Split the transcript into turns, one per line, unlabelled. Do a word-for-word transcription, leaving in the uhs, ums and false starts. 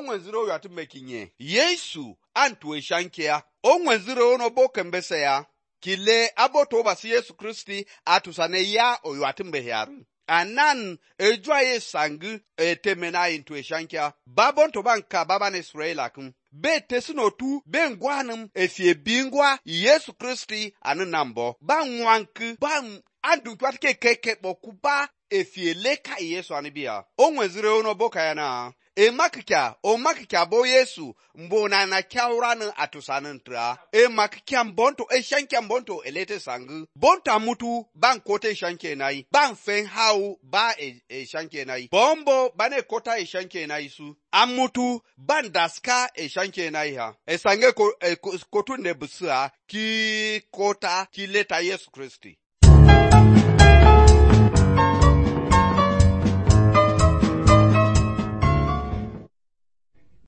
onwezire oyatu mekinye Yesu antu eshankia onwezire ono bokembese ya kile aboto basi Yesu Kristi atusane ya oyatu mbehiaru anan ejwa ye sangu etemena into eshankia babon to banka baban Israela kum be tesinotu be ngwanum efie bingwa Yesu Kristi anu nambo ba nwanku ba andu twatke keke bokuba efie leka Yesu anibia onwezire ono boka ya na e makika o makika bo Yesu mbona na kyawranu atusanin tra e makika mbonto e shanke mbonto elete sangu bonta mutu ban kote shanke nai ban fen hau ba e, e shanke nai bombo bane kota e shanke nai su amutu ban daska e shanke nai ha e sange ko, e, kotu ne busa ki kota ki leta Yesu Kristi